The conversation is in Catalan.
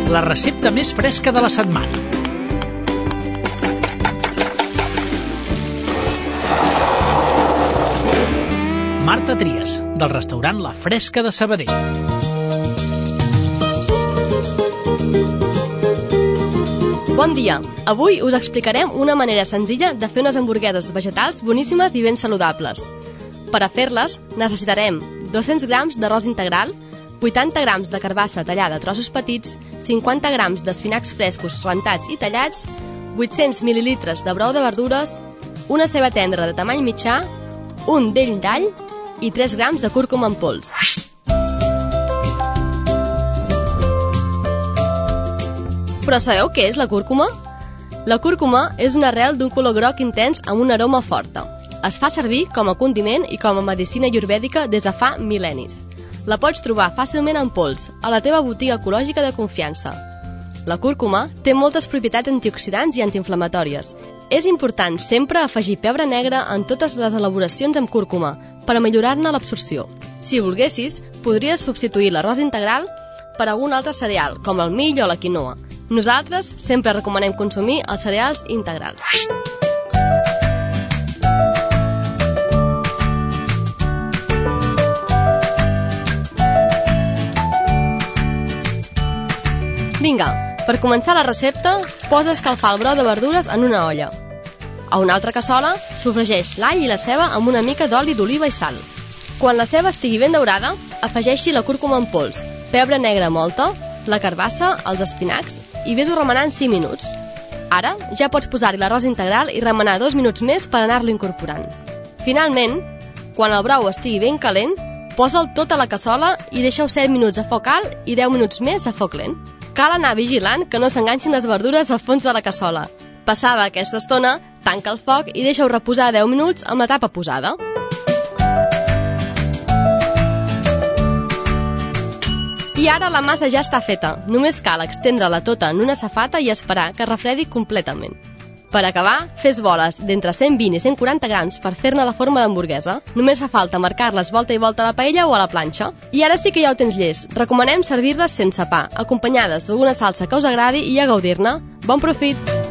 la recepta més fresca de la setmana. Marta Trias, del restaurant La Fresca de Sabadell. Bon dia! Avui us explicarem una manera senzilla de fer unes hamburgueses vegetals boníssimes i ben saludables. Per a fer-les necessitarem 200 grams d'arròs integral, 80 grams de carbassa tallada a trossos petits, 50 grams d'espinacs frescos rentats i tallats, 800 mil·lilitres de brou de verdures, una ceba tendra de tamany mitjà, un dell d'all i 3 grams de cúrcuma en pols. Però sabeu què és la cúrcuma? La cúrcuma és una arrel d'un color groc intens amb una aroma forta. Es fa servir com a condiment i com a medicina ayurvèdica des de fa mil·lennis. La pots trobar fàcilment en pols, a la teva botiga ecològica de confiança. La cúrcuma té moltes propietats antioxidants i antiinflamatòries. És important sempre afegir pebre negre en totes les elaboracions amb cúrcuma per a millorar-ne l'absorció. Si volguessis, podries substituir l'arròs integral per algun altre cereal, com el mill o la quinoa. Nosaltres sempre recomanem consumir els cereals integrals. Vinga, per començar la recepta, posa a escalfar el brou de verdures en una olla. A una altra cassola, sofregeix l'all i la ceba amb una mica d'oli d'oliva i sal. Quan la ceba estigui ben daurada, afegeixi la cúrcuma en pols, pebre negre mòlta, la carbassa, els espinacs i ves-ho remenant 5 minuts. Ara ja pots posar-hi l'arròs integral i remenar 2 minuts més per anar-lo incorporant. Finalment, quan el brou estigui ben calent, posa'l tot a la cassola i deixa-ho 7 minuts a foc alt i 10 minuts més a foc lent. Cal anar vigilant que no s'enganxin les verdures al fons de la cassola. Passada aquesta estona, tanca el foc i deixa-ho reposar 10 minuts amb la tapa posada. I ara la massa ja està feta. Només cal extendre-la tota en una safata i esperar que refredi completament. Per acabar, fes boles d'entre 120 i 140 grams per fer-ne la forma d'hamburguesa. Només fa falta marcar-les volta i volta a la paella o a la planxa. I ara sí que ja ho tens llest. Recomanem servir-les sense pa, acompanyades d'alguna salsa que us agradi i a gaudir-ne. Bon profit!